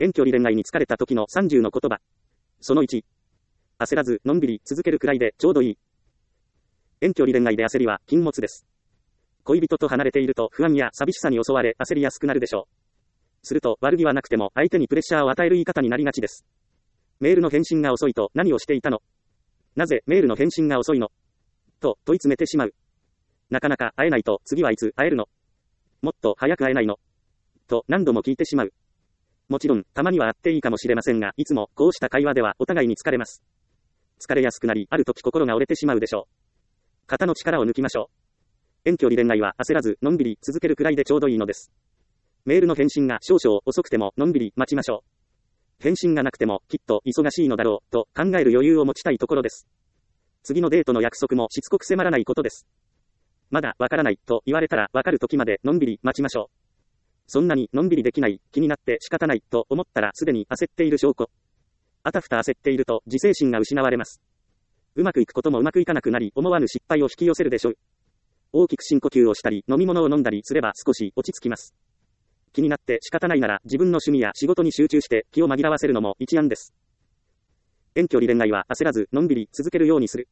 遠距離恋愛に疲れた時の30の言葉。その1。焦らず、のんびり続けるくらいでちょうどいい。遠距離恋愛で焦りは禁物です。恋人と離れていると不安や寂しさに襲われ焦りやすくなるでしょう。すると悪気はなくても相手にプレッシャーを与える言い方になりがちです。メールの返信が遅いと何をしていたの？なぜメールの返信が遅いの？と問い詰めてしまう。なかなか会えないと次はいつ会えるの？もっと早く会えないの？と何度も聞いてしまう。もちろんたまには会っていいかもしれませんが、いつもこうした会話ではお互いに疲れます。疲れやすくなり、ある時心が折れてしまうでしょう。肩の力を抜きましょう。遠距離恋愛は焦らず、のんびり続けるくらいでちょうどいいのです。メールの返信が少々遅くてものんびり待ちましょう。返信がなくてもきっと忙しいのだろうと考える余裕を持ちたいところです。次のデートの約束もしつこく迫らないことです。まだわからないと言われたらわかる時までのんびり待ちましょう。そんなにのんびりできない、気になって仕方ないと思ったらすでに焦っている証拠。あたふた焦っていると自制心が失われます。うまくいくこともうまくいかなくなり、思わぬ失敗を引き寄せるでしょう。大きく深呼吸をしたり、飲み物を飲んだりすれば少し落ち着きます。気になって仕方ないなら自分の趣味や仕事に集中して気を紛らわせるのも一案です。遠距離恋愛は焦らずのんびり続けるようにする。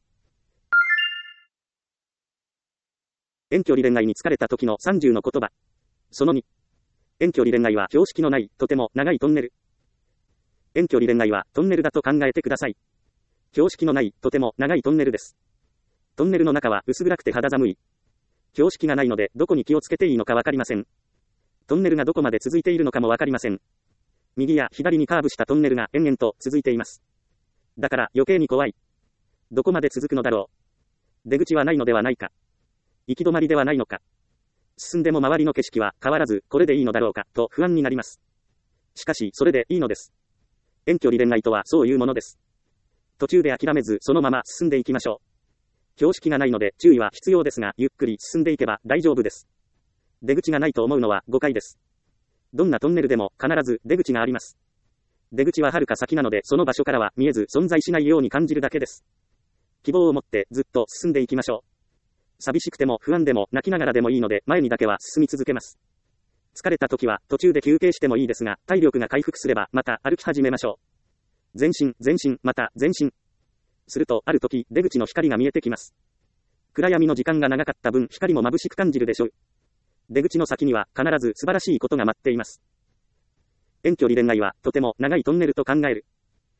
遠距離恋愛に疲れた時の30の言葉。その2。遠距離恋愛は標識のない、とても長いトンネル。遠距離恋愛はトンネルだと考えてください。標識のない、とても長いトンネルです。トンネルの中は薄暗くて肌寒い。標識がないのでどこに気をつけていいのかわかりません。トンネルがどこまで続いているのかもわかりません。右や左にカーブしたトンネルが延々と続いています。だから余計に怖い。どこまで続くのだろう。出口はないのではないか。行き止まりではないのか。進んでも周りの景色は変わらず、これでいいのだろうか、と不安になります。しかし、それでいいのです。遠距離恋愛とはそういうものです。途中で諦めず、そのまま進んでいきましょう。標識がないので注意は必要ですが、ゆっくり進んでいけば大丈夫です。出口がないと思うのは誤解です。どんなトンネルでも必ず出口があります。出口は遥か先なので、その場所からは見えず存在しないように感じるだけです。希望を持ってずっと進んでいきましょう。寂しくても不安でも泣きながらでもいいので前にだけは進み続けます。疲れた時は途中で休憩してもいいですが、体力が回復すればまた歩き始めましょう。前進、前進、また前進。するとある時出口の光が見えてきます。暗闇の時間が長かった分光も眩しく感じるでしょう。出口の先には必ず素晴らしいことが待っています。遠距離恋愛はとても長いトンネルと考える。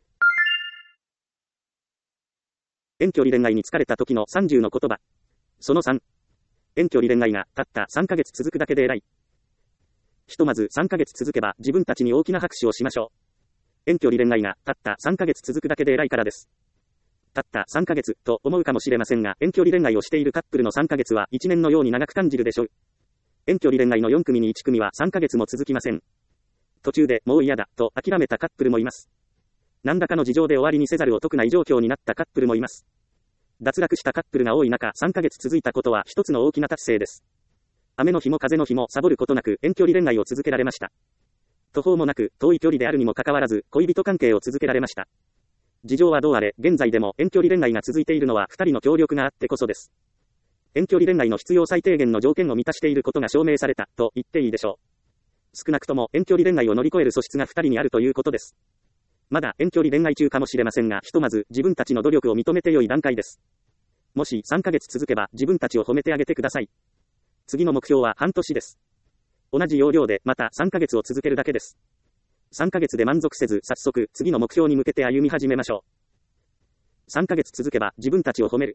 遠距離恋愛に疲れた時の30の言葉。その3。遠距離恋愛がたった3ヶ月続くだけで偉い。ひとまず3ヶ月続けば自分たちに大きな拍手をしましょう。遠距離恋愛がたった3ヶ月続くだけで偉いからです。たった3ヶ月と思うかもしれませんが、遠距離恋愛をしているカップルの3ヶ月は1年のように長く感じるでしょう。遠距離恋愛の4組に1組は3ヶ月も続きません。途中でもう嫌だと諦めたカップルもいます。何らかの事情で終わりにせざるを得ない状況になったカップルもいます。脱落したカップルが多い中、3ヶ月続いたことは一つの大きな達成です。雨の日も風の日もサボることなく遠距離恋愛を続けられました。途方もなく遠い距離であるにもかかわらず恋人関係を続けられました。事情はどうあれ、現在でも遠距離恋愛が続いているのは2人の協力があってこそです。遠距離恋愛の必要最低限の条件を満たしていることが証明されたと言っていいでしょう。少なくとも遠距離恋愛を乗り越える素質が2人にあるということです。まだ遠距離恋愛中かもしれませんが、ひとまず自分たちの努力を認めて良い段階です。もし3ヶ月続けば自分たちを褒めてあげてください。次の目標は半年です。同じ要領でまた3ヶ月を続けるだけです。3ヶ月で満足せず、早速次の目標に向けて歩み始めましょう。3ヶ月続けば自分たちを褒める。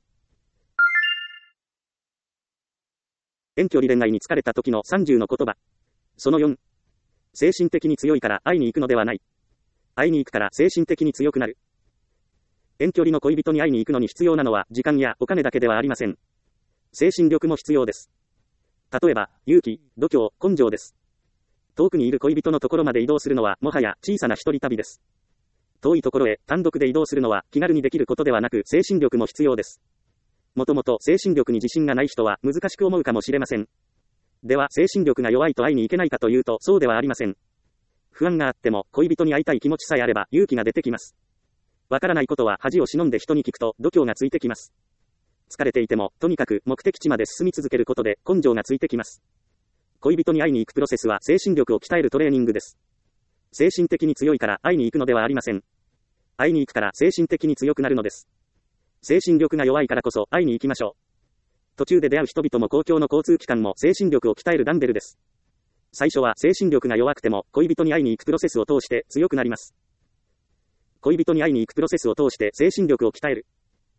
遠距離恋愛に疲れた時の30の言葉。その4。精神的に強いから会いに行くのではない。会いに行くから精神的に強くなる。遠距離の恋人に会いに行くのに必要なのは時間やお金だけではありません。精神力も必要です。例えば、勇気、度胸、根性です。遠くにいる恋人のところまで移動するのはもはや小さな一人旅です。遠いところへ単独で移動するのは気軽にできることではなく精神力も必要です。もともと精神力に自信がない人は難しく思うかもしれません。では精神力が弱いと会いに行けないかというとそうではありません。不安があっても恋人に会いたい気持ちさえあれば勇気が出てきます。わからないことは恥を忍んで人に聞くと度胸がついてきます。疲れていてもとにかく目的地まで進み続けることで根性がついてきます。恋人に会いに行くプロセスは精神力を鍛えるトレーニングです。 精神的に強いから会いに行くのではありません。会いに行くから精神的に強くなるのです。精神力が弱いからこそ会いに行きましょう。途中で出会う人々も公共の交通機関も精神力を鍛えるダンベルです。最初は精神力が弱くても恋人に会いに行くプロセスを通して強くなります。恋人に会いに行くプロセスを通して精神力を鍛える。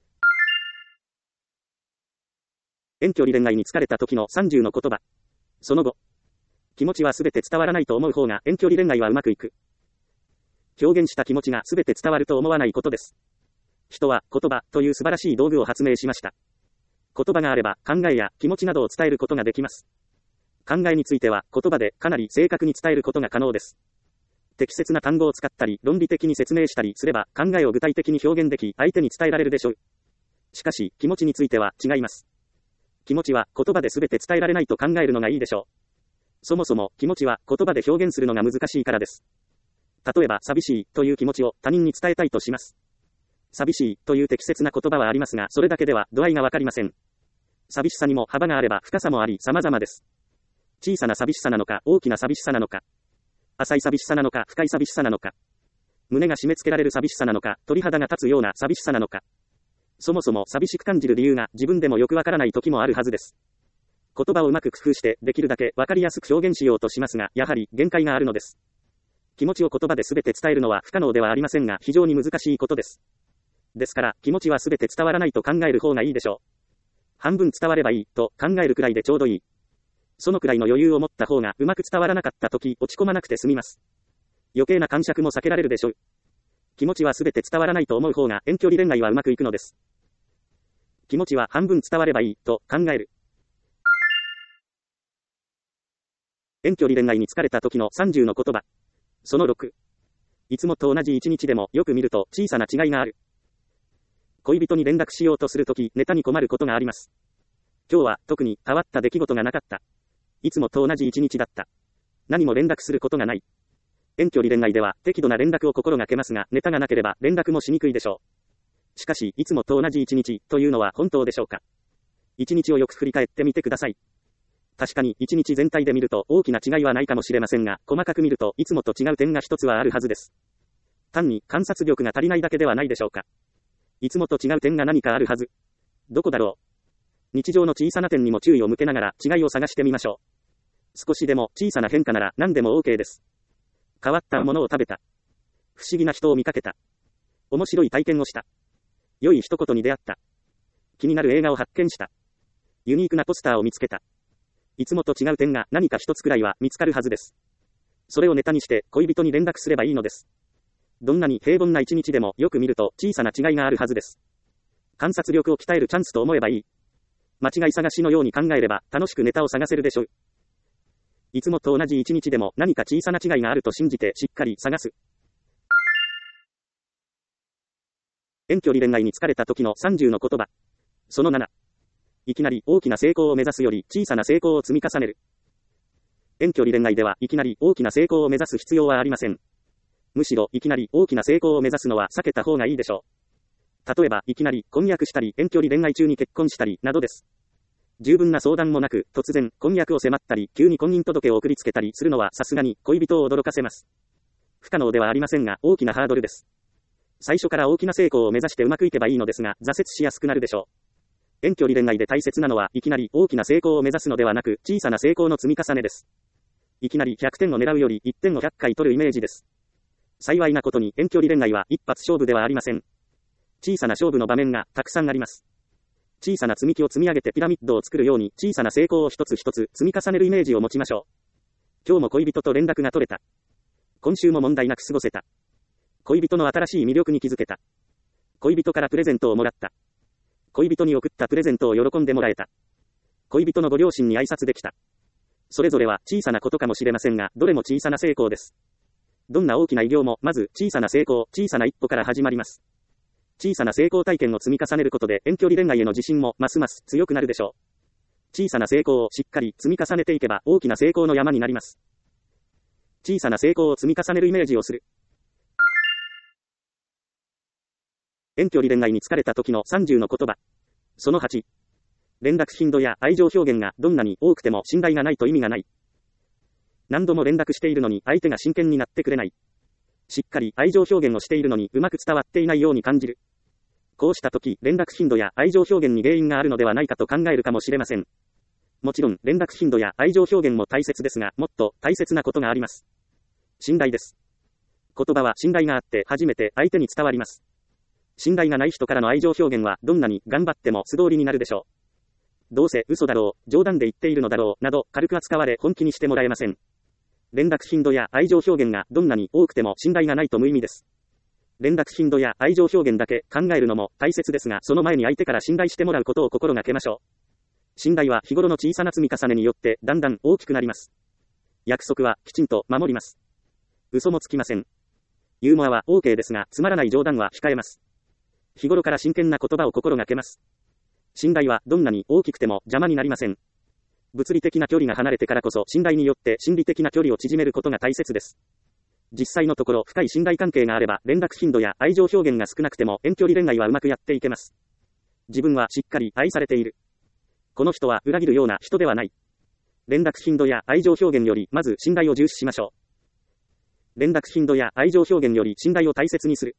遠距離恋愛に疲れた時の30の言葉。その後。気持ちはすべて伝わらないと思う方が遠距離恋愛はうまくいく。表現した気持ちがすべて伝わると思わないことです。人は言葉という素晴らしい道具を発明しました。言葉があれば考えや気持ちなどを伝えることができます。考えについては言葉でかなり正確に伝えることが可能です。適切な単語を使ったり論理的に説明したりすれば考えを具体的に表現でき相手に伝えられるでしょう。しかし気持ちについては違います。気持ちは言葉で全て伝えられないと考えるのがいいでしょう。そもそも気持ちは言葉で表現するのが難しいからです。例えば寂しいという気持ちを他人に伝えたいとします。寂しいという適切な言葉はありますがそれだけでは度合いがわかりません。寂しさにも幅があれば深さもあり様々です。小さな寂しさなのか大きな寂しさなのか、浅い寂しさなのか深い寂しさなのか、胸が締め付けられる寂しさなのか鳥肌が立つような寂しさなのか、そもそも寂しく感じる理由が自分でもよくわからない時もあるはずです。言葉をうまく工夫してできるだけわかりやすく表現しようとしますがやはり限界があるのです。気持ちを言葉で全て伝えるのは不可能ではありませんが非常に難しいことです。ですから気持ちは全て伝わらないと考える方がいいでしょう。半分伝わればいいと考えるくらいでちょうどいい。そのくらいの余裕を持った方がうまく伝わらなかった時落ち込まなくて済みます。余計な癇癪も避けられるでしょう。気持ちは全て伝わらないと思う方が遠距離恋愛はうまくいくのです。気持ちは半分伝わればいいと考える。遠距離恋愛に疲れた時の30の言葉。その6。いつもと同じ一日でもよく見ると小さな違いがある。恋人に連絡しようとするときネタに困ることがあります。今日は特に変わった出来事がなかった。いつもと同じ一日だった。何も連絡することがない。遠距離恋愛では適度な連絡を心がけますがネタがなければ連絡もしにくいでしょう。しかしいつもと同じ一日というのは本当でしょうか。一日をよく振り返ってみてください。確かに一日全体で見ると大きな違いはないかもしれませんが、細かく見るといつもと違う点が一つはあるはずです。単に観察力が足りないだけではないでしょうか。いつもと違う点が何かあるはず。どこだろう。日常の小さな点にも注意を向けながら違いを探してみましょう。少しでも小さな変化なら何でも OK です。変わったものを食べた。不思議な人を見かけた。面白い体験をした。良い一言に出会った。気になる映画を発見した。ユニークなポスターを見つけた。いつもと違う点が何か一つくらいは見つかるはずです。それをネタにして恋人に連絡すればいいのです。どんなに平凡な一日でもよく見ると小さな違いがあるはずです。観察力を鍛えるチャンスと思えばいい。間違い探しのように考えれば楽しくネタを探せるでしょう。いつもと同じ一日でも何か小さな違いがあると信じてしっかり探す。遠距離恋愛に疲れた時の30の言葉。その7。いきなり大きな成功を目指すより小さな成功を積み重ねる。遠距離恋愛ではいきなり大きな成功を目指す必要はありません。むしろいきなり大きな成功を目指すのは避けた方がいいでしょう。例えばいきなり婚約したり遠距離恋愛中に結婚したりなどです。十分な相談もなく突然婚約を迫ったり急に婚姻届を送りつけたりするのはさすがに恋人を驚かせます。不可能ではありませんが大きなハードルです。最初から大きな成功を目指してうまくいけばいいのですが挫折しやすくなるでしょう。遠距離恋愛で大切なのはいきなり大きな成功を目指すのではなく小さな成功の積み重ねです。いきなり100点を狙うより1点を100回取るイメージです。幸いなことに遠距離恋愛は一発勝負ではありません。小さな勝負の場面がたくさんあります。小さな積み木を積み上げてピラミッドを作るように小さな成功を一つ一つ積み重ねるイメージを持ちましょう。今日も恋人と連絡が取れた。今週も問題なく過ごせた。恋人の新しい魅力に気づけた。恋人からプレゼントをもらった。恋人に送ったプレゼントを喜んでもらえた。恋人のご両親に挨拶できた。それぞれは小さなことかもしれませんが、どれも小さな成功です。どんな大きな偉業も、まず小さな成功、小さな一歩から始まります。小さな成功体験を積み重ねることで、遠距離恋愛への自信もますます強くなるでしょう。小さな成功をしっかり積み重ねていけば、大きな成功の山になります。小さな成功を積み重ねるイメージをする。遠距離恋愛に疲れた時の30の言葉。その8。連絡頻度や愛情表現がどんなに多くても信頼がないと意味がない。 何度も連絡しているのに相手が真剣になってくれない。しっかり愛情表現をしているのにうまく伝わっていないように感じる。こうした時、連絡頻度や愛情表現に原因があるのではないかと考えるかもしれません。もちろん、連絡頻度や愛情表現も大切ですが、もっと大切なことがあります。信頼です。言葉は信頼があって初めて相手に伝わります。信頼がない人からの愛情表現はどんなに頑張っても素通りになるでしょう。どうせ嘘だろう、冗談で言っているのだろう、など軽く扱われ本気にしてもらえません。連絡頻度や愛情表現がどんなに多くても信頼がないと無意味です。連絡頻度や愛情表現だけ考えるのも大切ですが、その前に相手から信頼してもらうことを心がけましょう。信頼は日頃の小さな積み重ねによってだんだん大きくなります。約束はきちんと守ります。嘘もつきません。ユーモアは OK ですが、つまらない冗談は控えます。日頃から真剣な言葉を心がけます。信頼はどんなに大きくても邪魔になりません。物理的な距離が離れてからこそ信頼によって心理的な距離を縮めることが大切です。実際のところ深い信頼関係があれば連絡頻度や愛情表現が少なくても遠距離恋愛はうまくやっていけます。自分はしっかり愛されている。この人は裏切るような人ではない。連絡頻度や愛情表現よりまず信頼を重視しましょう。連絡頻度や愛情表現より信頼を大切にする。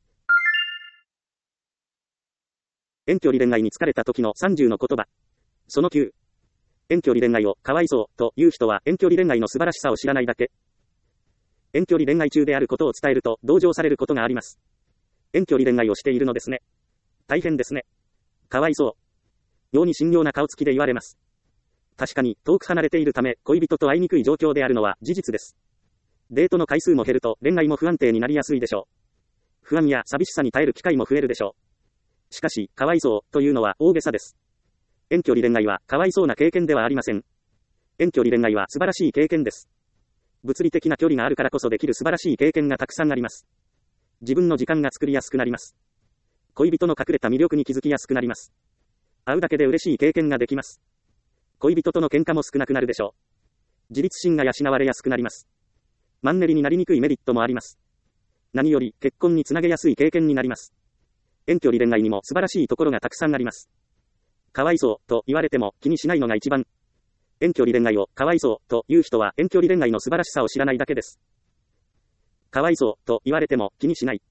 遠距離恋愛に疲れた時の30の言葉。その9。遠距離恋愛をかわいそうという人は遠距離恋愛の素晴らしさを知らないだけ。遠距離恋愛中であることを伝えると同情されることがあります。遠距離恋愛をしているのですね。大変ですね。かわいそう。妙に神妙な顔つきで言われます。確かに遠く離れているため恋人と会いにくい状況であるのは事実です。デートの回数も減ると恋愛も不安定になりやすいでしょう。不安や寂しさに耐える機会も増えるでしょう。しかし、かわいそうというのは大げさです。遠距離恋愛はかわいそうな経験ではありません。遠距離恋愛は素晴らしい経験です。物理的な距離があるからこそできる素晴らしい経験がたくさんあります。自分の時間が作りやすくなります。恋人の隠れた魅力に気づきやすくなります。会うだけで嬉しい経験ができます。恋人との喧嘩も少なくなるでしょう。自立心が養われやすくなります。マンネリになりにくいメリットもあります。何より結婚につなげやすい経験になります。遠距離恋愛にも素晴らしいところがたくさんあります。かわいそうと言われても気にしないのが一番。遠距離恋愛をかわいそうという人は遠距離恋愛の素晴らしさを知らないだけです。かわいそうと言われても気にしない。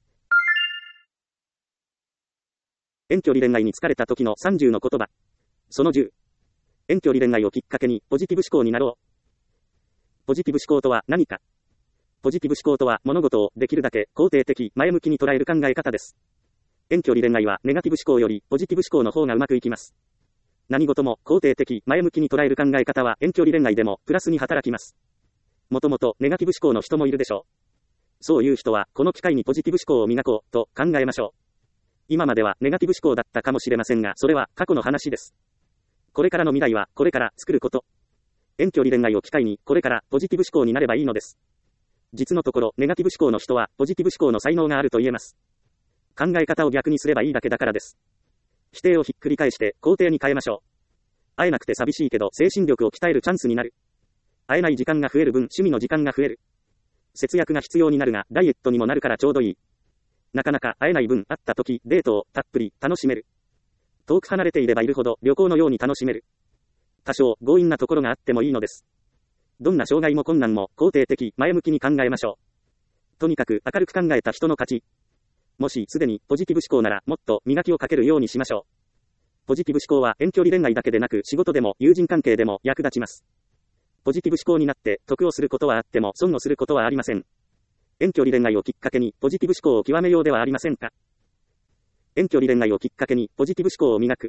遠距離恋愛に疲れた時の30の言葉。その10。遠距離恋愛をきっかけにポジティブ思考になろう。ポジティブ思考とは何か。ポジティブ思考とは物事をできるだけ肯定的、前向きに捉える考え方です。遠距離恋愛はネガティブ思考よりポジティブ思考の方がうまくいきます。何事も肯定的、前向きに捉える考え方は遠距離恋愛でもプラスに働きます。もともとネガティブ思考の人もいるでしょう。そういう人はこの機会にポジティブ思考を磨こうと考えましょう。今まではネガティブ思考だったかもしれませんが、それは過去の話です。これからの未来はこれから作ること。遠距離恋愛を機会にこれからポジティブ思考になればいいのです。実のところネガティブ思考の人はポジティブ思考の才能があると言えます。考え方を逆にすればいいだけだからです。否定をひっくり返して肯定に変えましょう。会えなくて寂しいけど精神力を鍛えるチャンスになる。会えない時間が増える分趣味の時間が増える。節約が必要になるがダイエットにもなるからちょうどいい。なかなか会えない分会った時デートをたっぷり楽しめる。遠く離れていればいるほど旅行のように楽しめる。多少強引なところがあってもいいのです。どんな障害も困難も肯定的、前向きに考えましょう。とにかく明るく考えた人の勝ち。もしすでにポジティブ思考ならもっと磨きをかけるようにしましょう。ポジティブ思考は遠距離恋愛だけでなく仕事でも友人関係でも役立ちます。ポジティブ思考になって得をすることはあっても損をすることはありません。遠距離恋愛をきっかけにポジティブ思考を極めようではありませんか。遠距離恋愛をきっかけにポジティブ思考を磨く。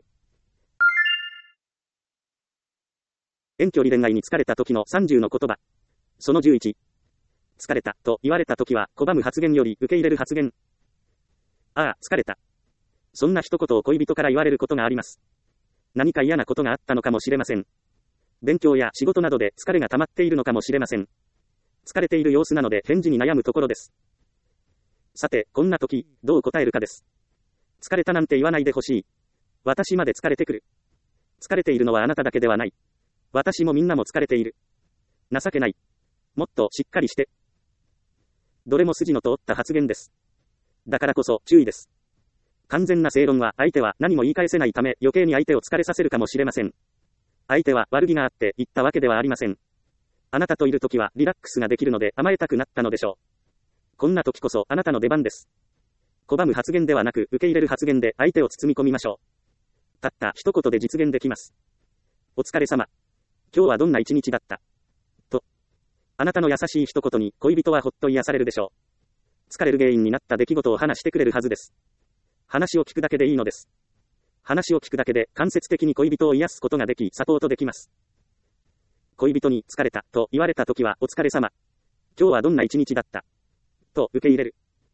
遠距離恋愛に疲れた時の30の言葉。その11。疲れたと言われた時は拒む発言より受け入れる発言。ああ、疲れた。そんな一言を恋人から言われることがあります。何か嫌なことがあったのかもしれません。勉強や仕事などで疲れが溜まっているのかもしれません。疲れている様子なので返事に悩むところです。さて、こんな時、どう答えるかです。疲れたなんて言わないでほしい。私まで疲れてくる。疲れているのはあなただけではない。私もみんなも疲れている。情けない。もっとしっかりして。どれも筋の通った発言です。だからこそ注意です。完全な正論は相手は何も言い返せないため余計に相手を疲れさせるかもしれません。相手は悪気があって言ったわけではありません。 あなたといるときはリラックスができるので甘えたくなったのでしょう。こんな時こそあなたの出番です。拒む発言ではなく受け入れる発言で相手を包み込みましょう。たった一言で実現できます。お疲れ様。今日はどんな一日だった？と。あなたの優しい一言に恋人はほっと癒されるでしょう。疲れる原因になった出来事を話してくれるはずです。話を聞くだけでいいのです。話を聞くだけで間接的に恋人を癒すことができ、サポートできます。恋人に疲れたと言われたときはお疲れ様。今日はどんな一日だったと受け入れる。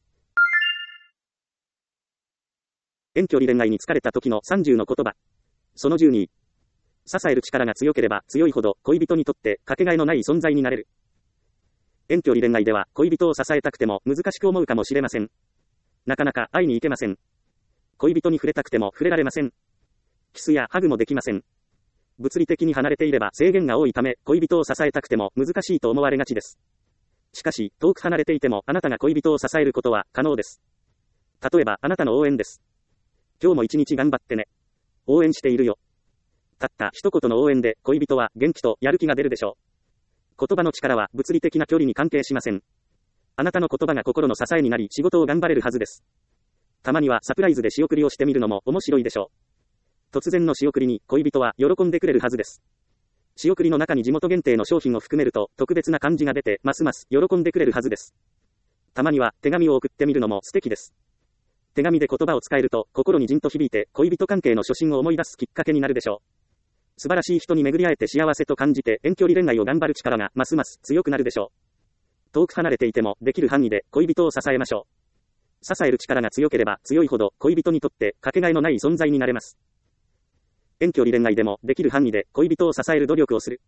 遠距離恋愛に疲れた時の30の言葉。その12。支える力が強ければ強いほど恋人にとってかけがえのない存在になれる。遠距離恋愛では恋人を支えたくても難しく思うかもしれません。なかなか会いに行けません。恋人に触れたくても触れられません。キスやハグもできません。物理的に離れていれば制限が多いため恋人を支えたくても難しいと思われがちです。しかし遠く離れていてもあなたが恋人を支えることは可能です。例えばあなたの応援です。今日も一日頑張ってね。応援しているよ。たった一言の応援で恋人は元気とやる気が出るでしょう。言葉の力は物理的な距離に関係しません。あなたの言葉が心の支えになり仕事を頑張れるはずです。たまにはサプライズで仕送りをしてみるのも面白いでしょう。突然の仕送りに恋人は喜んでくれるはずです。仕送りの中に地元限定の商品を含めると特別な感じが出てますます喜んでくれるはずです。たまには手紙を送ってみるのも素敵です。手紙で言葉を使えると心にじんと響いて恋人関係の初心を思い出すきっかけになるでしょう。素晴らしい人に巡り会えて幸せと感じて遠距離恋愛を頑張る力がますます強くなるでしょう。遠く離れていてもできる範囲で恋人を支えましょう。支える力が強ければ強いほど恋人にとってかけがえのない存在になれます。遠距離恋愛でもできる範囲で恋人を支える努力をする。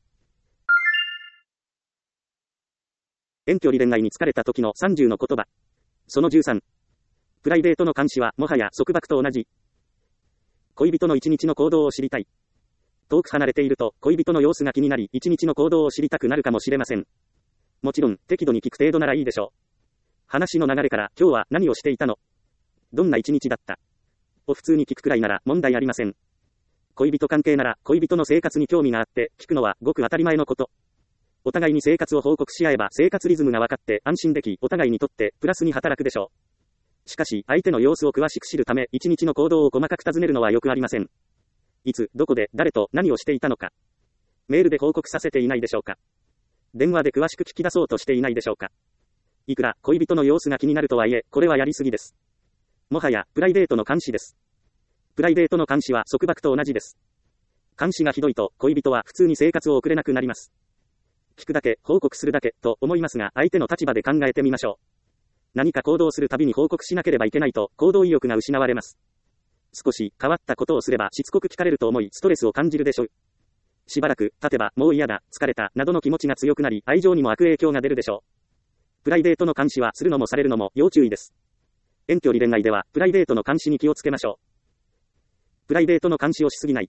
遠距離恋愛に疲れた時の30の言葉。その13。プライベートの監視はもはや束縛と同じ。恋人の一日の行動を知りたい。遠く離れていると恋人の様子が気になり一日の行動を知りたくなるかもしれません。もちろん適度に聞く程度ならいいでしょう。話の流れから今日は何をしていたの？どんな一日だった？を普通に聞くくらいなら問題ありません。恋人関係なら恋人の生活に興味があって聞くのはごく当たり前のこと。お互いに生活を報告し合えば生活リズムが分かって安心できお互いにとってプラスに働くでしょう。しかし相手の様子を詳しく知るため一日の行動を細かく尋ねるのはよくありません。いつ、どこで、誰と何をしていたのか。メールで報告させていないでしょうか。電話で詳しく聞き出そうとしていないでしょうか。いくら恋人の様子が気になるとはいえ、これはやりすぎです。もはやプライベートの監視です。プライベートの監視は束縛と同じです。監視がひどいと恋人は普通に生活を送れなくなります。聞くだけ、報告するだけと思いますが相手の立場で考えてみましょう。何か行動するたびに報告しなければいけないと行動意欲が失われます。少し変わったことをすればしつこく聞かれると思いストレスを感じるでしょう。しばらく経てばもう嫌だ、疲れたなどの気持ちが強くなり愛情にも悪影響が出るでしょう。プライベートの監視はするのもされるのも要注意です。遠距離恋愛ではプライベートの監視に気をつけましょう。プライベートの監視をしすぎない。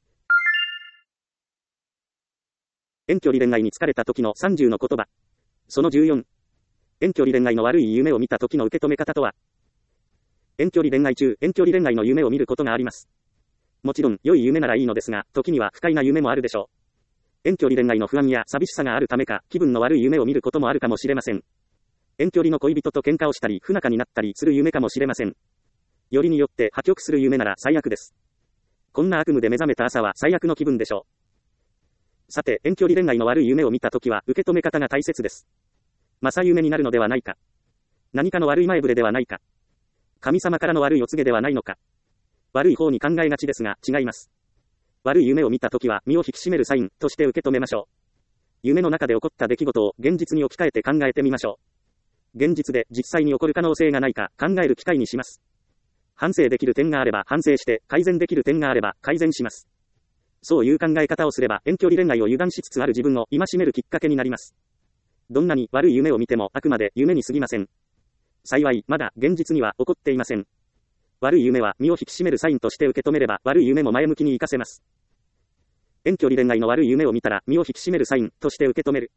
遠距離恋愛に疲れた時の30の言葉。その14。遠距離恋愛の悪い夢を見た時の受け止め方とは。遠距離恋愛中、遠距離恋愛の夢を見ることがあります。もちろん、良い夢ならいいのですが、時には不快な夢もあるでしょう。遠距離恋愛の不安や寂しさがあるためか、気分の悪い夢を見ることもあるかもしれません。遠距離の恋人と喧嘩をしたり、不仲になったりする夢かもしれません。よりによって破局する夢なら最悪です。こんな悪夢で目覚めた朝は最悪の気分でしょう。さて、遠距離恋愛の悪い夢を見たときは、受け止め方が大切です。正夢になるのではないか。何かの悪い前触れではないか。神様からの悪いお告げではないのか。悪い方に考えがちですが、違います。悪い夢を見たときは、身を引き締めるサインとして受け止めましょう。夢の中で起こった出来事を現実に置き換えて考えてみましょう。現実で実際に起こる可能性がないか考える機会にします。反省できる点があれば反省して、改善できる点があれば改善します。そういう考え方をすれば遠距離恋愛を油断しつつある自分を戒めるきっかけになります。どんなに悪い夢を見てもあくまで夢に過ぎません。幸い、まだ現実には起こっていません。悪い夢は身を引き締めるサインとして受け止めれば悪い夢も前向きに活かせます。遠距離恋愛の悪い夢を見たら身を引き締めるサインとして受け止める。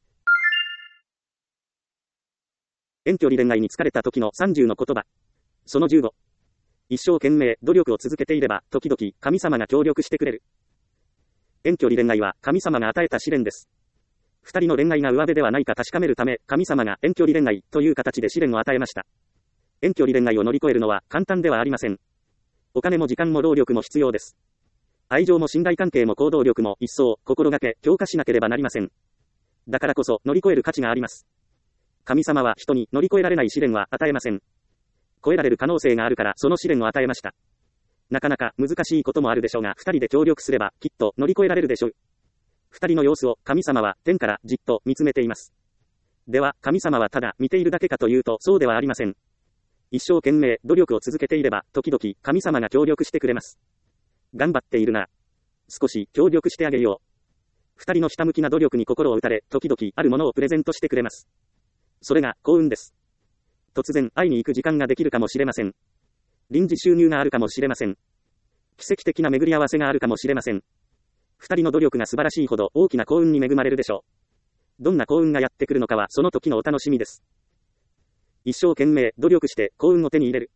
遠距離恋愛に疲れた時の30の言葉。その15。一生懸命努力を続けていれば時々神様が協力してくれる。遠距離恋愛は神様が与えた試練です。 二人の恋愛が上辺ではないか確かめるため、神様が遠距離恋愛という形で試練を与えました。遠距離恋愛を乗り越えるのは簡単ではありません。お金も時間も労力も必要です。愛情も信頼関係も行動力も一層心がけ強化しなければなりません。だからこそ乗り越える価値があります。神様は人に乗り越えられない試練は与えません。超えられる可能性があるからその試練を与えました。なかなか難しいこともあるでしょうが、二人で協力すればきっと乗り越えられるでしょう。二人の様子を神様は天からじっと見つめています。では神様はただ見ているだけかというとそうではありません。一生懸命努力を続けていれば時々神様が協力してくれます。頑張っているなら少し協力してあげよう。二人のひたむきな努力に心を打たれ、時々あるものをプレゼントしてくれます。それが幸運です。突然会いに行く時間ができるかもしれません。臨時収入があるかもしれません。奇跡的な巡り合わせがあるかもしれません。二人の努力が素晴らしいほど大きな幸運に恵まれるでしょう。どんな幸運がやってくるのかはその時のお楽しみです。一生懸命努力して幸運を手に入れる。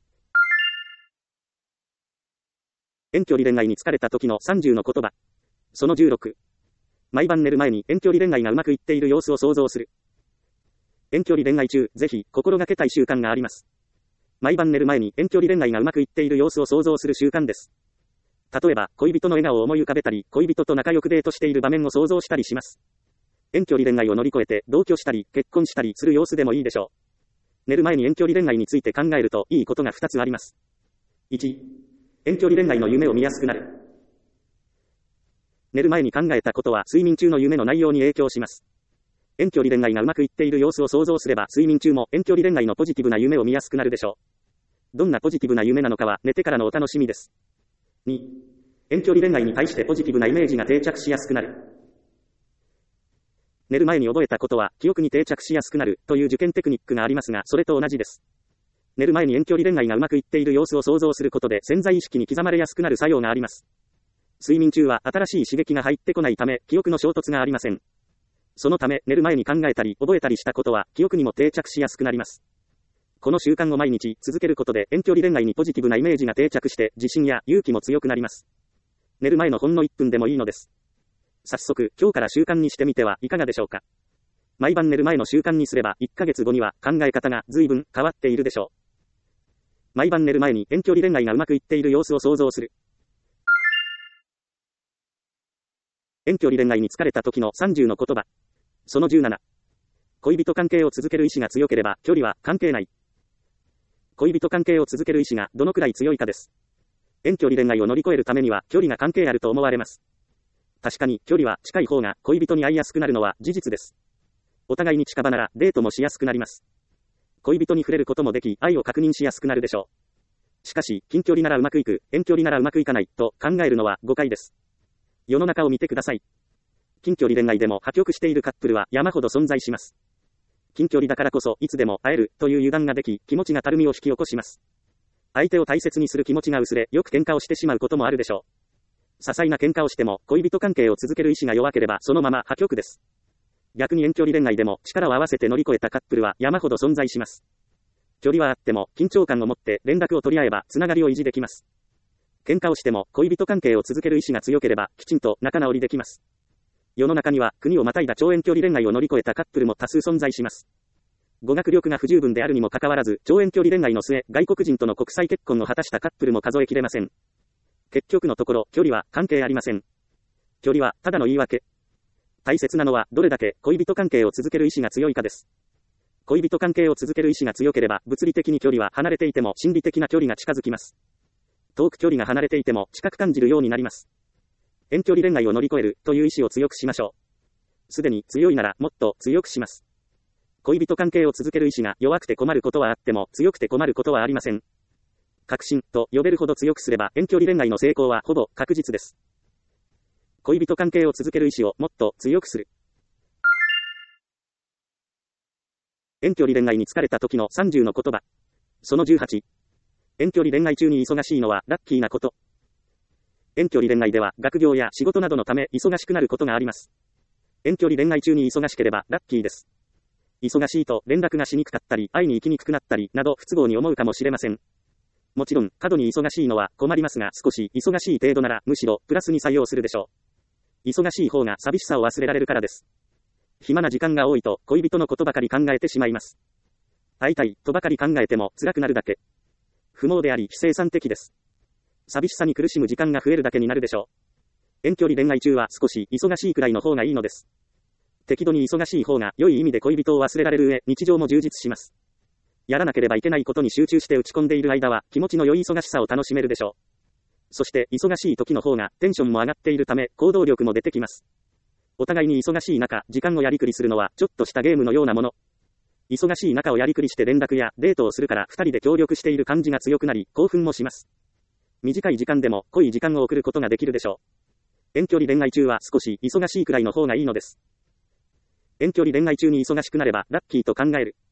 遠距離恋愛に疲れた時の30の言葉。その16。毎晩寝る前に遠距離恋愛がうまくいっている様子を想像する。遠距離恋愛中、ぜひ心がけたい習慣があります。毎晩寝る前に遠距離恋愛がうまくいっている様子を想像する習慣です。例えば、恋人の笑顔を思い浮かべたり、恋人と仲良くデートしている場面を想像したりします。遠距離恋愛を乗り越えて同居したり、結婚したりする様子でもいいでしょう。寝る前に遠距離恋愛について考えるといいことが2つあります。1、遠距離恋愛の夢を見やすくなる。寝る前に考えたことは睡眠中の夢の内容に影響します。遠距離恋愛がうまくいっている様子を想像すれば睡眠中も遠距離恋愛のポジティブな夢を見やすくなるでしょう。どんなポジティブな夢なのかは寝てからのお楽しみです。2、遠距離恋愛に対してポジティブなイメージが定着しやすくなる。寝る前に覚えたことは記憶に定着しやすくなるという受験テクニックがありますが、それと同じです。寝る前に遠距離恋愛がうまくいっている様子を想像することで潜在意識に刻まれやすくなる作用があります。睡眠中は新しい刺激が入ってこないため記憶の衝突がありません。そのため寝る前に考えたり覚えたりしたことは記憶にも定着しやすくなります。この習慣を毎日続けることで遠距離恋愛にポジティブなイメージが定着して自信や勇気も強くなります。寝る前のほんの1分でもいいのです。早速今日から習慣にしてみてはいかがでしょうか。毎晩寝る前の習慣にすれば1ヶ月後には考え方が随分変わっているでしょう。毎晩寝る前に遠距離恋愛がうまくいっている様子を想像する。遠距離恋愛に疲れた時の30の言葉。その17。恋人関係を続ける意志が強ければ距離は関係ない。恋人関係を続ける意志がどのくらい強いかです。遠距離恋愛を乗り越えるためには距離が関係あると思われます。確かに距離は近い方が恋人に会いやすくなるのは事実です。お互いに近場ならデートもしやすくなります。恋人に触れることもでき愛を確認しやすくなるでしょう。しかし近距離ならうまくいく、遠距離ならうまくいかないと考えるのは誤解です。世の中を見てください。近距離恋愛でも破局しているカップルは山ほど存在します。近距離だからこそいつでも会えるという油断ができ、気持ちがたるみを引き起こします。相手を大切にする気持ちが薄れ、よく喧嘩をしてしまうこともあるでしょう。些細な喧嘩をしても恋人関係を続ける意志が弱ければそのまま破局です。逆に遠距離恋愛でも力を合わせて乗り越えたカップルは山ほど存在します。距離はあっても緊張感を持って連絡を取り合えばつながりを維持できます。喧嘩をしても恋人関係を続ける意志が強ければきちんと仲直りできます。世の中には国をまたいだ超遠距離恋愛を乗り越えたカップルも多数存在します。語学力が不十分であるにもかかわらず超遠距離恋愛の末外国人との国際結婚を果たしたカップルも数えきれません。結局のところ距離は関係ありません。距離はただの言い訳。大切なのはどれだけ恋人関係を続ける意志が強いかです。恋人関係を続ける意志が強ければ物理的に距離は離れていても心理的な距離が近づきます。遠く距離が離れていても近く感じるようになります。遠距離恋愛を乗り越えるという意志を強くしましょう。すでに強いならもっと強くします。恋人関係を続ける意志が弱くて困ることはあっても強くて困ることはありません。確信と呼べるほど強くすれば遠距離恋愛の成功はほぼ確実です。恋人関係を続ける意志をもっと強くする。遠距離恋愛に疲れた時の30の言葉。その18。遠距離恋愛中に忙しいのはラッキーなこと。遠距離恋愛では学業や仕事などのため忙しくなることがあります。遠距離恋愛中に忙しければラッキーです。忙しいと連絡がしにくかったり会いに行きにくくなったりなど不都合に思うかもしれません。もちろん過度に忙しいのは困りますが少し忙しい程度ならむしろプラスに採用するでしょう。忙しい方が寂しさを忘れられるからです。 暇な時間が多いと恋人のことばかり考えてしまいます。会いたいとばかり考えても辛くなるだけ。不毛であり非生産的です。寂しさに苦しむ時間が増えるだけになるでしょう。遠距離恋愛中は少し忙しいくらいの方がいいのです。適度に忙しい方が良い意味で恋人を忘れられる上、日常も充実します。やらなければいけないことに集中して打ち込んでいる間は気持ちの良い忙しさを楽しめるでしょう。そして忙しい時の方がテンションも上がっているため行動力も出てきます。お互いに忙しい中、時間をやりくりするのはちょっとしたゲームのようなもの。忙しい中をやりくりして連絡やデートをするから二人で協力している感じが強くなり興奮もします。短い時間でも濃い時間を送ることができるでしょう。遠距離恋愛中は少し忙しいくらいの方がいいのです。遠距離恋愛中に忙しくなればラッキーと考える。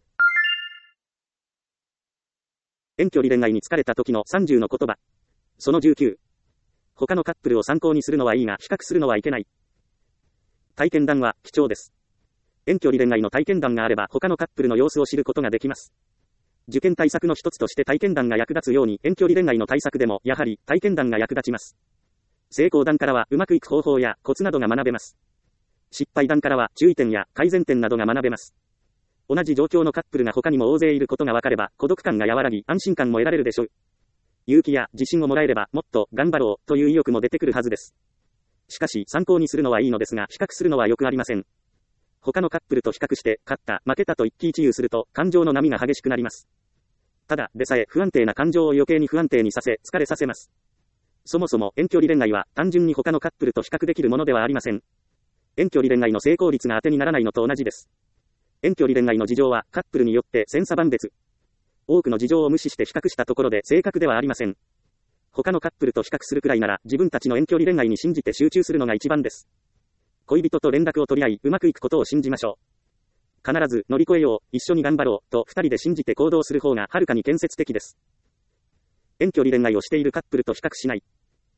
遠距離恋愛に疲れた時の30の言葉。その19。他のカップルを参考にするのはいいが比較するのはいけない。体験談は貴重です。遠距離恋愛の体験談があれば他のカップルの様子を知ることができます。受験対策の一つとして体験談が役立つように遠距離恋愛の対策でもやはり体験談が役立ちます。成功談からはうまくいく方法やコツなどが学べます。失敗談からは注意点や改善点などが学べます。同じ状況のカップルが他にも大勢いることが分かれば孤独感が和らぎ安心感も得られるでしょう。勇気や自信をもらえればもっと頑張ろうという意欲も出てくるはずです。しかし参考にするのはいいのですが比較するのはよくありません。他のカップルと比較して勝った負けたと一喜一憂すると感情の波が激しくなります。ただでさえ不安定な感情を余計に不安定にさせ疲れさせます。そもそも遠距離恋愛は単純に他のカップルと比較できるものではありません。遠距離恋愛の成功率が当てにならないのと同じです。遠距離恋愛の事情はカップルによって千差万別。多くの事情を無視して比較したところで正確ではありません。他のカップルと比較するくらいなら自分たちの遠距離恋愛に信じて集中するのが一番です。恋人と連絡を取り合いうまくいくことを信じましょう。必ず乗り越えよう、一緒に頑張ろうと二人で信じて行動する方がはるかに建設的です。遠距離恋愛をしているカップルと比較しない。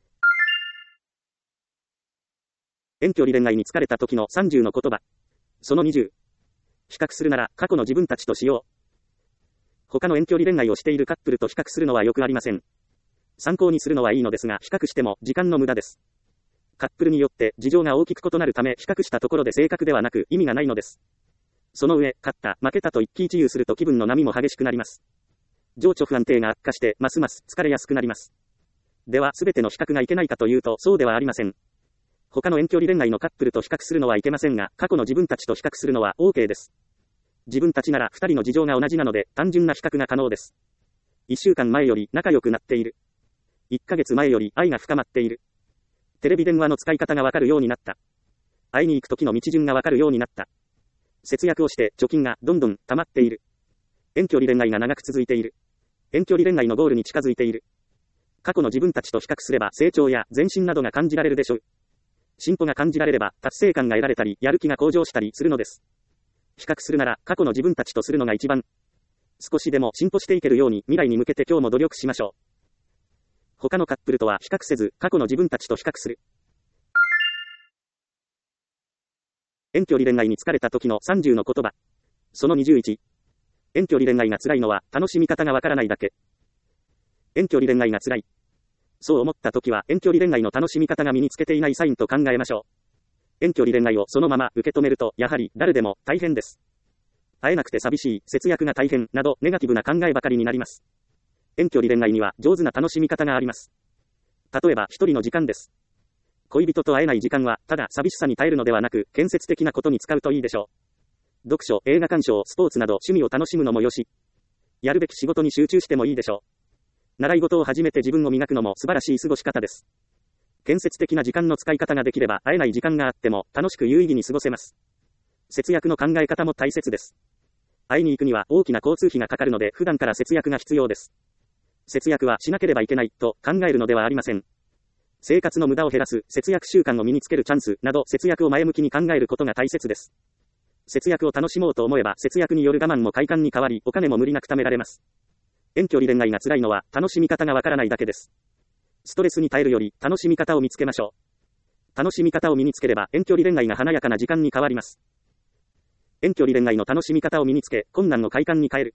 遠距離恋愛に疲れた時の30の言葉。その20。比較するなら過去の自分たちとしよう。他の遠距離恋愛をしているカップルと比較するのはよくありません。参考にするのはいいのですが比較しても時間の無駄です。カップルによって事情が大きく異なるため比較したところで正確ではなく意味がないのです。その上、勝った、負けたと一喜一憂すると気分の波も激しくなります。情緒不安定が悪化してますます疲れやすくなります。では全ての比較がいけないかというとそうではありません。他の遠距離恋愛のカップルと比較するのはいけませんが、過去の自分たちと比較するのは OK です。自分たちなら二人の事情が同じなので、単純な比較が可能です。1週間前より仲良くなっている。1ヶ月前より愛が深まっている。テレビ電話の使い方がわかるようになった。会いに行く時の道順がわかるようになった。節約をして貯金がどんどん溜まっている。遠距離恋愛が長く続いている。遠距離恋愛のゴールに近づいている。過去の自分たちと比較すれば成長や前進などが感じられるでしょう。進歩が感じられれば達成感が得られたりやる気が向上したりするのです。比較するなら過去の自分たちとするのが一番。少しでも進歩していけるように未来に向けて今日も努力しましょう。他のカップルとは比較せず過去の自分たちと比較する。遠距離恋愛に疲れた時の30の言葉。その21。遠距離恋愛が辛いのは楽しみ方がわからないだけ。遠距離恋愛が辛い。そう思った時は遠距離恋愛の楽しみ方が身につけていないサインと考えましょう。遠距離恋愛をそのまま受け止めるとやはり誰でも大変です。会えなくて寂しい、節約が大変などネガティブな考えばかりになります。遠距離恋愛には上手な楽しみ方があります。例えば一人の時間です。恋人と会えない時間はただ寂しさに耐えるのではなく建設的なことに使うといいでしょう。読書、映画鑑賞、スポーツなど趣味を楽しむのもよし、やるべき仕事に集中してもいいでしょう。習い事を始めて自分を磨くのも素晴らしい過ごし方です。建設的な時間の使い方ができれば会えない時間があっても楽しく有意義に過ごせます。節約の考え方も大切です。会いに行くには大きな交通費がかかるので普段から節約が必要です。節約はしなければいけないと考えるのではありません。生活の無駄を減らす節約習慣を身につけるチャンスなど節約を前向きに考えることが大切です。節約を楽しもうと思えば節約による我慢も快感に変わりお金も無理なく貯められます。遠距離恋愛が辛いのは楽しみ方がわからないだけです。ストレスに耐えるより楽しみ方を見つけましょう。楽しみ方を身につければ遠距離恋愛が華やかな時間に変わります。遠距離恋愛の楽しみ方を身につけ困難の快感に変える。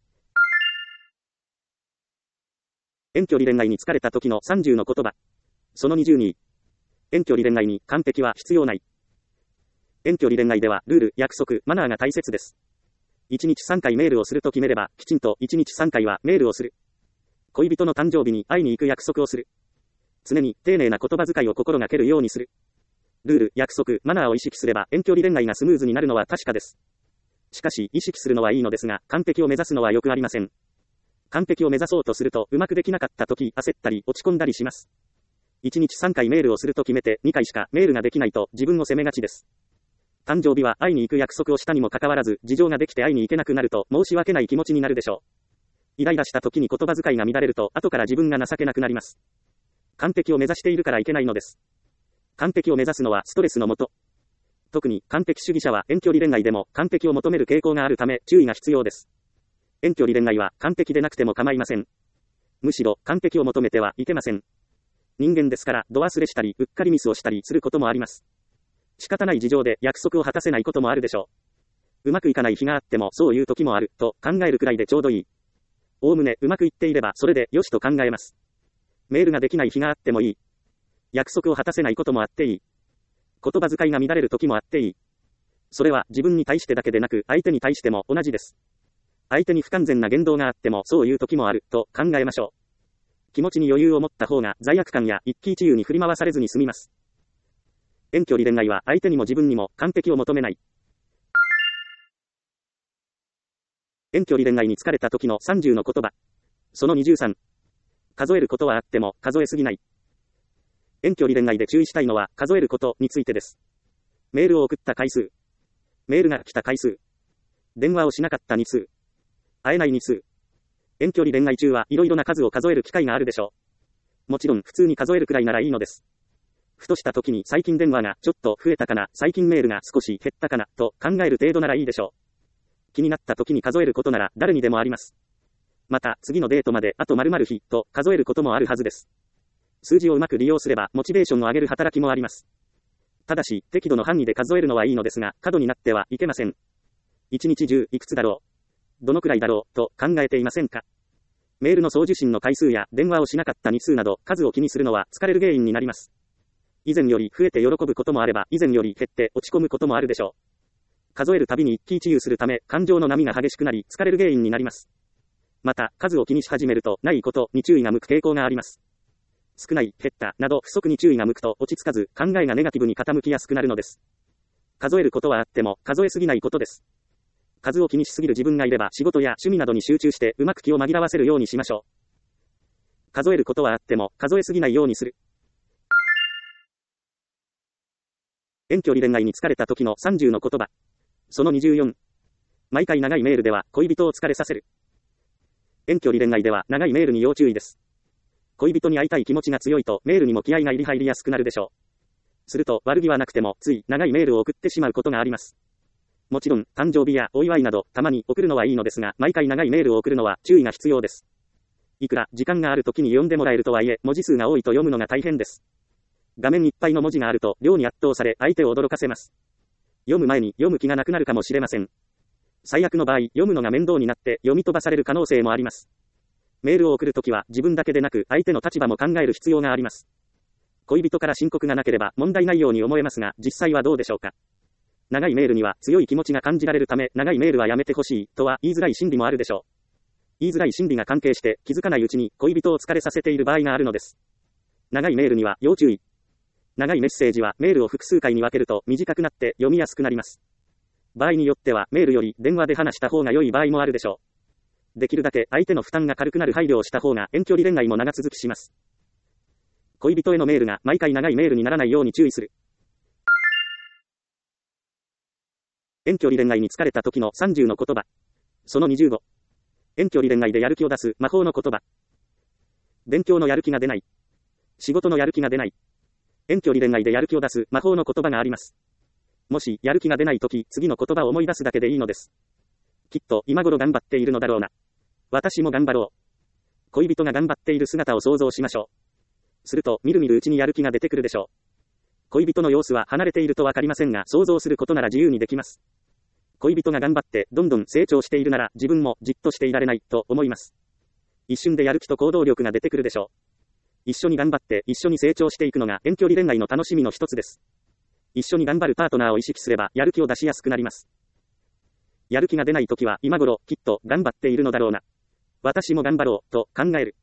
遠距離恋愛に疲れた時の30の言葉。その20に、遠距離恋愛に完璧は必要ない。 遠距離恋愛ではルール、約束、マナーが大切です。1日3回メールをすると決めれば、きちんと1日3回はメールをする。恋人の誕生日に会いに行く約束をする。常に丁寧な言葉遣いを心がけるようにする。ルール、約束、マナーを意識すれば遠距離恋愛がスムーズになるのは確かです。しかし、意識するのはいいのですが、完璧を目指すのはよくありません。完璧を目指そうとすると、うまくできなかった時、焦ったり、落ち込んだりします。1日3回メールをすると決めて、2回しかメールができないと、自分を責めがちです。誕生日は会いに行く約束をしたにもかかわらず、事情ができて会いに行けなくなると、申し訳ない気持ちになるでしょう。イライラした時に言葉遣いが乱れると、後から自分が情けなくなります。完璧を目指しているからいけないのです。完璧を目指すのはストレスのもと。特に完璧主義者は遠距離恋愛でも完璧を求める傾向があるため注意が必要です。遠距離恋愛は完璧でなくても構いません。むしろ完璧を求めてはいけません。人間ですから度忘れしたりうっかりミスをしたりすることもあります。仕方ない事情で約束を果たせないこともあるでしょう。うまくいかない日があってもそういう時もあると考えるくらいでちょうどいい。おおむねうまくいっていればそれでよしと考えます。メールができない日があってもいい。約束を果たせないこともあっていい。言葉遣いが乱れる時もあっていい。それは自分に対してだけでなく相手に対しても同じです。相手に不完全な言動があってもそういう時もあると考えましょう。気持ちに余裕を持った方が罪悪感や一喜一憂に振り回されずに済みます。遠距離恋愛は相手にも自分にも完璧を求めない。遠距離恋愛に疲れた時の30の言葉。その23。数えることはあっても数えすぎない。遠距離恋愛で注意したいのは数えることについてです。メールを送った回数。メールが来た回数。電話をしなかった日数。会えない日数。遠距離恋愛中はいろいろな数を数える機会があるでしょう。もちろん普通に数えるくらいならいいのです。ふとした時に最近電話がちょっと増えたかな、最近メールが少し減ったかなと考える程度ならいいでしょう。気になった時に数えることなら誰にでもあります。また次のデートまであと〇〇日と数えることもあるはずです。数字をうまく利用すればモチベーションを上げる働きもあります。ただし適度の範囲で数えるのはいいのですが過度になってはいけません。一日中いくつだろう、どのくらいだろうと考えていませんか。メールの送受信の回数や電話をしなかった日数など数を気にするのは疲れる原因になります。以前より増えて喜ぶこともあれば以前より減って落ち込むこともあるでしょう。数えるたびに一喜一憂するため感情の波が激しくなり疲れる原因になります。また数を気にし始めるとないことに注意が向く傾向があります。少ない、減った、など不足に注意が向くと落ち着かず考えがネガティブに傾きやすくなるのです。数えることはあっても数えすぎないことです。数を気にしすぎる自分がいれば仕事や趣味などに集中してうまく気を紛らわせるようにしましょう。数えることはあっても数えすぎないようにする。遠距離恋愛に疲れた時の30の言葉。その24。毎回長いメールでは恋人を疲れさせる。遠距離恋愛では長いメールに要注意です。恋人に会いたい気持ちが強いとメールにも気合が入りやすくなるでしょう。すると悪気はなくてもつい長いメールを送ってしまうことがあります。もちろん誕生日やお祝いなどたまに送るのはいいのですが毎回長いメールを送るのは注意が必要です。いくら時間がある時に読んでもらえるとはいえ文字数が多いと読むのが大変です。画面いっぱいの文字があると量に圧倒され相手を驚かせます。読む前に読む気がなくなるかもしれません。最悪の場合読むのが面倒になって読み飛ばされる可能性もあります。メールを送るときは自分だけでなく相手の立場も考える必要があります。恋人から申告がなければ問題ないように思えますが実際はどうでしょうか。長いメールには強い気持ちが感じられるため長いメールはやめてほしいとは言いづらい心理もあるでしょう。言いづらい心理が関係して気づかないうちに恋人を疲れさせている場合があるのです。長いメールには要注意。長いメッセージはメールを複数回に分けると短くなって読みやすくなります。場合によってはメールより電話で話した方が良い場合もあるでしょう。できるだけ相手の負担が軽くなる配慮をした方が遠距離恋愛も長続きします。恋人へのメールが毎回長いメールにならないように注意する。遠距離恋愛に疲れた時の30の言葉。その25。遠距離恋愛でやる気を出す魔法の言葉。勉強のやる気が出ない。仕事のやる気が出ない。遠距離恋愛でやる気を出す魔法の言葉があります。もしやる気が出ないとき、次の言葉を思い出すだけでいいのです。きっと今頃頑張っているのだろうな。私も頑張ろう。恋人が頑張っている姿を想像しましょう。すると、みるみるうちにやる気が出てくるでしょう。恋人の様子は離れているとわかりませんが、想像することなら自由にできます。恋人が頑張ってどんどん成長しているなら、自分もじっとしていられないと思います。一瞬でやる気と行動力が出てくるでしょう。一緒に頑張って一緒に成長していくのが遠距離恋愛の楽しみの一つです。 一緒に頑張るパートナーを意識すればやる気を出しやすくなります。やる気が出ないときは今頃きっと頑張っているのだろうな。私も頑張ろうと考える。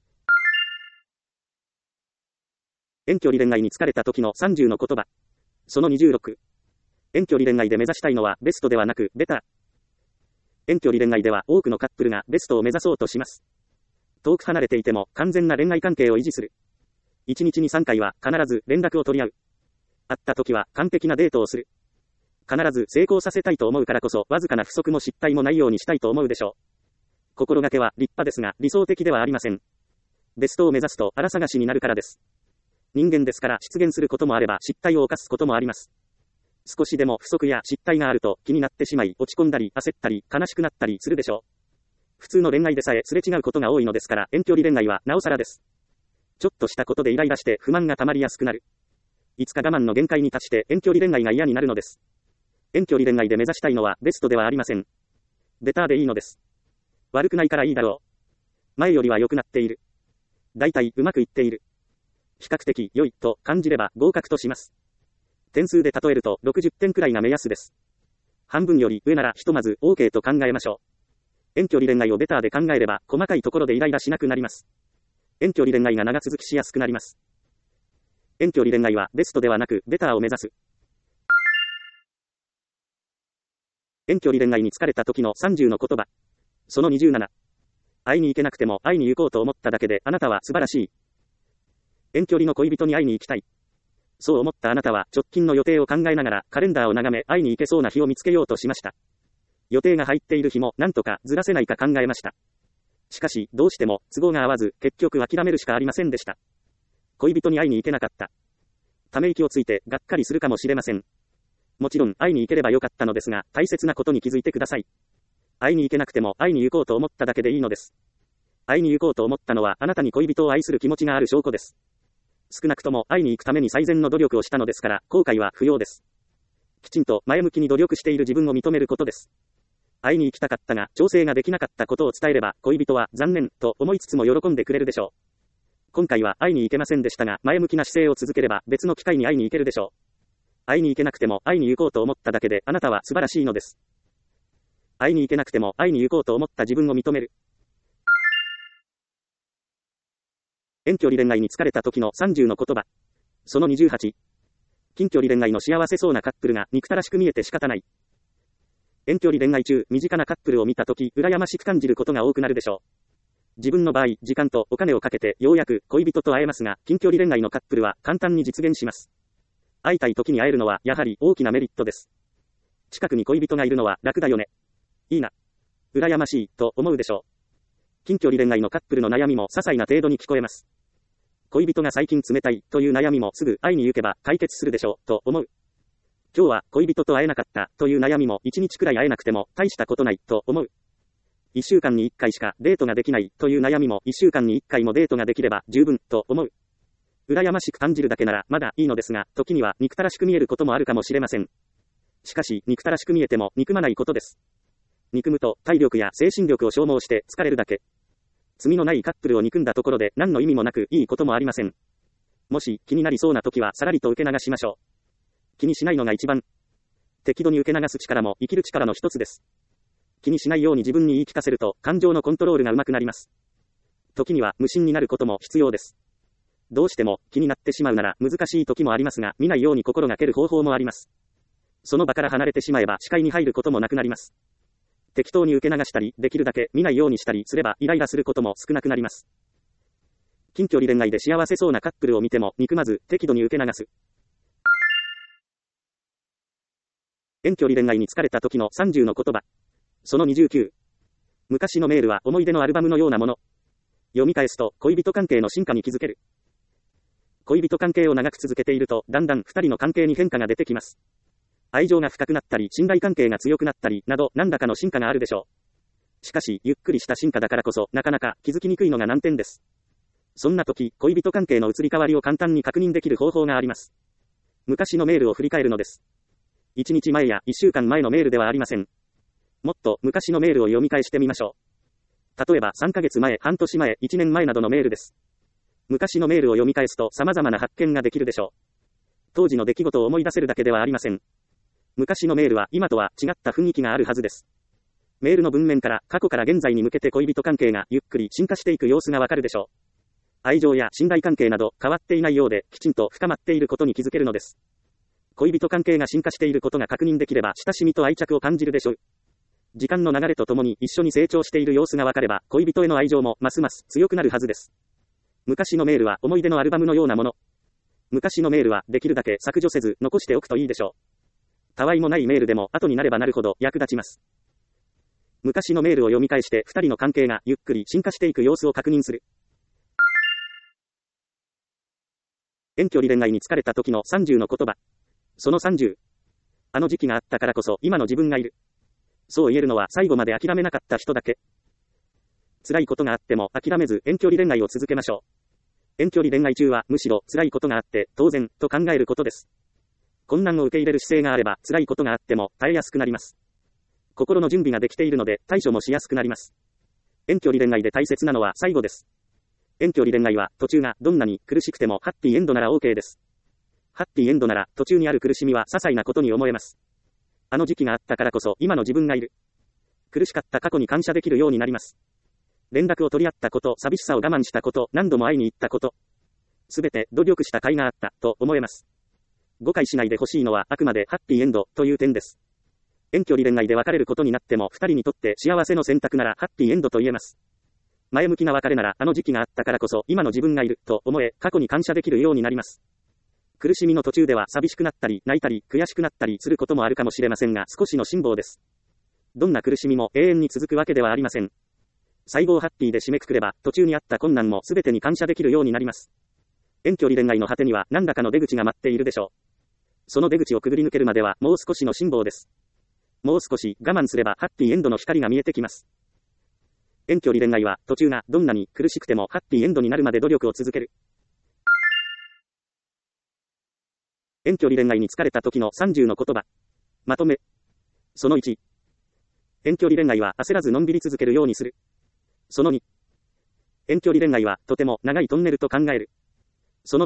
遠距離恋愛に疲れた時の30の言葉。その26。遠距離恋愛で目指したいのはベストではなくベター。遠距離恋愛では多くのカップルがベストを目指そうとします。遠く離れていても完全な恋愛関係を維持する。1日に3回は必ず連絡を取り合う。会った時は完璧なデートをする。必ず成功させたいと思うからこそわずかな不足も失態もないようにしたいと思うでしょう。心がけは立派ですが理想的ではありません。ベストを目指すと荒探しになるからです。人間ですから出現することもあれば失態を犯すこともあります。少しでも不足や失態があると気になってしまい落ち込んだり焦ったり悲しくなったりするでしょう。普通の恋愛でさえすれ違うことが多いのですから遠距離恋愛はなおさらです。ちょっとしたことでイライラして不満が溜まりやすくなる。いつか我慢の限界に達して遠距離恋愛が嫌になるのです。遠距離恋愛で目指したいのはベストではありません。ベターでいいのです。悪くないからいいだろう。前よりは良くなっている。だいたいうまくいっている。比較的良いと感じれば合格とします。点数で例えると60点くらいが目安です。半分より上ならひとまず OK と考えましょう。遠距離恋愛をベターで考えれば細かいところでイライラしなくなります。遠距離恋愛が長続きしやすくなります。遠距離恋愛はベストではなくベターを目指す。遠距離恋愛に疲れた時の30の言葉。その27。会いに行けなくても会いに行こうと思っただけであなたは素晴らしい。遠距離の恋人に会いに行きたい。そう思ったあなたは直近の予定を考えながらカレンダーを眺め会いに行けそうな日を見つけようとしました。予定が入っている日もなんとかずらせないか考えました。しかしどうしても都合が合わず結局諦めるしかありませんでした。恋人に会いに行けなかった。ため息をついてがっかりするかもしれません。もちろん会いに行ければよかったのですが大切なことに気づいてください。会いに行けなくても会いに行こうと思っただけでいいのです。会いに行こうと思ったのはあなたに恋人を愛する気持ちがある証拠です。少なくとも会いに行くために最善の努力をしたのですから後悔は不要です。きちんと前向きに努力している自分を認めることです。会いに行きたかったが調整ができなかったことを伝えれば恋人は残念と思いつつも喜んでくれるでしょう。今回は会いに行けませんでしたが前向きな姿勢を続ければ別の機会に会いに行けるでしょう。会いに行けなくても会いに行こうと思っただけであなたは素晴らしいのです。会いに行けなくても会いに行こうと思った自分を認める。遠距離恋愛に疲れた時の30の言葉。その28。近距離恋愛の幸せそうなカップルが憎たらしく見えて仕方ない。遠距離恋愛中、身近なカップルを見た時、羨ましく感じることが多くなるでしょう。自分の場合、時間とお金をかけてようやく恋人と会えますが、近距離恋愛のカップルは簡単に実現します。会いたい時に会えるのはやはり大きなメリットです。近くに恋人がいるのは楽だよね。いいな。羨ましいと思うでしょう。近距離恋愛のカップルの悩みも些細な程度に聞こえます。恋人が最近冷たいという悩みもすぐ会いに行けば解決するでしょうと思う。今日は恋人と会えなかったという悩みも1日くらい会えなくても大したことないと思う。1週間に1回しかデートができないという悩みも1週間に1回もデートができれば十分と思う。羨ましく感じるだけならまだいいのですが、時には憎たらしく見えることもあるかもしれません。しかし憎たらしく見えても憎まないことです。憎むと体力や精神力を消耗して疲れるだけ。罪のないカップルを憎んだところで何の意味もなくいいこともありません。もし気になりそうな時はさらりと受け流しましょう。気にしないのが一番。適度に受け流す力も生きる力の一つです。気にしないように自分に言い聞かせると感情のコントロールが上手くなります。時には無心になることも必要です。どうしても気になってしまうなら難しい時もありますが、見ないように心がける方法もあります。その場から離れてしまえば視界に入ることもなくなります。適当に受け流したり、できるだけ見ないようにしたりすればイライラすることも少なくなります。近距離恋愛で幸せそうなカップルを見ても憎まず適度に受け流す。遠距離恋愛に疲れた時の30の言葉。その29。昔のメールは思い出のアルバムのようなもの。読み返すと恋人関係の進化に気づける。恋人関係を長く続けているとだんだん二人の関係に変化が出てきます。愛情が深くなったり信頼関係が強くなったりなど何らかの進化があるでしょう。しかしゆっくりした進化だからこそなかなか気づきにくいのが難点です。そんな時、恋人関係の移り変わりを簡単に確認できる方法があります。昔のメールを振り返るのです。1日前や1週間前のメールではありません。もっと昔のメールを読み返してみましょう。例えば3ヶ月前、半年前、1年前などのメールです。昔のメールを読み返すと様々な発見ができるでしょ当時の出来事を思い出せるだけではありません。昔のメールは今とは違った雰囲気があるはずです。メールの文面から過去から現在に向けて恋人関係がゆっくり進化していく様子がわかるでしょう。愛情や信頼関係など変わっていないようできちんと深まっていることに気づけるのです。恋人関係が進化していることが確認できれば親しみと愛着を感じるでしょう。時間の流れとともに一緒に成長している様子がわかれば恋人への愛情もますます強くなるはずです。昔のメールは思い出のアルバムのようなもの。昔のメールはできるだけ削除せず残しておくといいでしょう。たわいもないメールでも後になればなるほど役立ちます。昔のメールを読み返して二人の関係がゆっくり進化していく様子を確認する。遠距離恋愛に疲れた時の30の言葉。その30。あの時期があったからこそ今の自分がいる。そう言えるのは最後まで諦めなかった人だけ。辛いことがあっても諦めず遠距離恋愛を続けましょう。遠距離恋愛中はむしろ辛いことがあって当然と考えることです。困難を受け入れる姿勢があれば辛いことがあっても耐えやすくなります。心の準備ができているので対処もしやすくなります。遠距離恋愛で大切なのは最後です。遠距離恋愛は途中がどんなに苦しくてもハッピーエンドなら OK です。ハッピーエンドなら途中にある苦しみは些細なことに思えます。あの時期があったからこそ今の自分がいる。苦しかった過去に感謝できるようになります。連絡を取り合ったこと、寂しさを我慢したこと、何度も会いに行ったこと。すべて努力した甲斐があったと思えます。誤解しないでほしいのはあくまでハッピーエンドという点です。遠距離恋愛で別れることになっても二人にとって幸せの選択ならハッピーエンドと言えます。前向きな別れならあの時期があったからこそ今の自分がいると思え過去に感謝できるようになります。苦しみの途中では寂しくなったり泣いたり悔しくなったりすることもあるかもしれませんが少しの辛抱です。どんな苦しみも永遠に続くわけではありません。最後をハッピーで締めくくれば途中にあった困難も全てに感謝できるようになります。遠距離恋愛の果てには何らかの出口が待っているでしょう。その出口をくぐり抜けるまではもう少しの辛抱です。もう少し我慢すればハッピーエンドの光が見えてきます。遠距離恋愛は途中がどんなに苦しくてもハッピーエンドになるまで努力を続ける。遠距離恋愛に疲れた時の30の言葉。まとめ。その1。遠距離恋愛は焦らずのんびり続けるようにする。その2。遠距離恋愛はとても長いトンネルと考える。その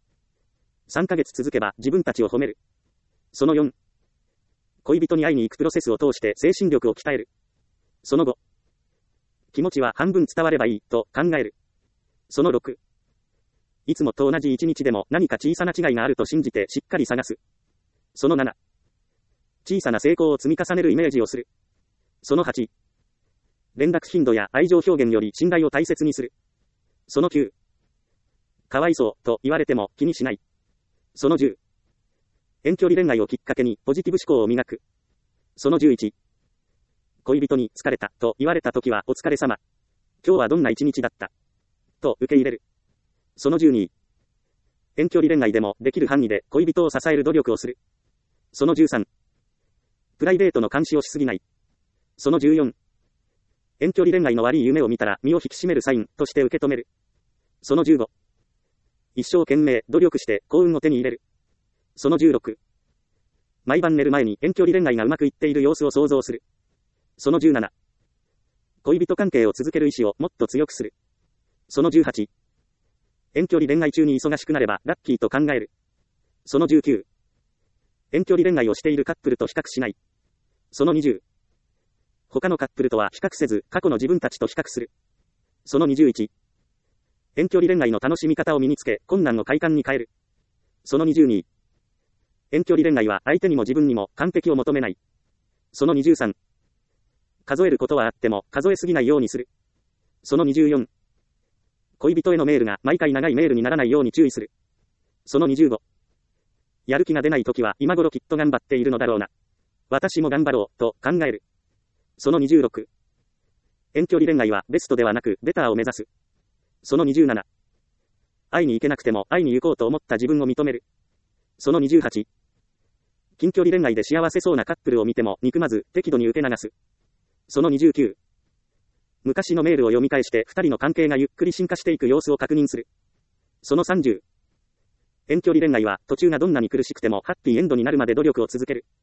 3。3ヶ月続けば自分たちを褒める。その4。恋人に会いに行くプロセスを通して精神力を鍛える。その5。気持ちは半分伝わればいいと考える。その6。いつもと同じ一日でも何か小さな違いがあると信じてしっかり探す。その7。小さな成功を積み重ねるイメージをする。その8。連絡頻度や愛情表現より信頼を大切にする。その9。かわいそうと言われても気にしない。その10。遠距離恋愛をきっかけにポジティブ思考を磨く。その11。恋人に疲れたと言われたときはお疲れ様。今日はどんな一日だったと受け入れる。その12。遠距離恋愛でもできる範囲で恋人を支える努力をする。その13。プライベートの監視をしすぎない。その14。遠距離恋愛の悪い夢を見たら身を引き締めるサインとして受け止める。その15。一生懸命努力して幸運を手に入れる。その16。毎晩寝る前に遠距離恋愛がうまくいっている様子を想像する。その17。恋人関係を続ける意志をもっと強くする。その18。遠距離恋愛中に忙しくなればラッキーと考える。その19。遠距離恋愛をしているカップルと比較しない。その20。他のカップルとは比較せず過去の自分たちと比較する。その21。遠距離恋愛の楽しみ方を身につけ困難を快感に変える。その22。遠距離恋愛は相手にも自分にも完璧を求めない。その23。数えることはあっても数えすぎないようにする。その24。恋人へのメールが毎回長いメールにならないように注意する。その25。やる気が出ないときは今頃きっと頑張っているのだろうな。私も頑張ろうと考える。その26。遠距離恋愛はベストではなくベターを目指す。その27。会いに行けなくても会いに行こうと思った自分を認める。その28。近距離恋愛で幸せそうなカップルを見ても憎まず適度に受け流す。その29。昔のメールを読み返して二人の関係がゆっくり進化していく様子を確認する。その30。遠距離恋愛は途中がどんなに苦しくてもハッピーエンドになるまで努力を続ける。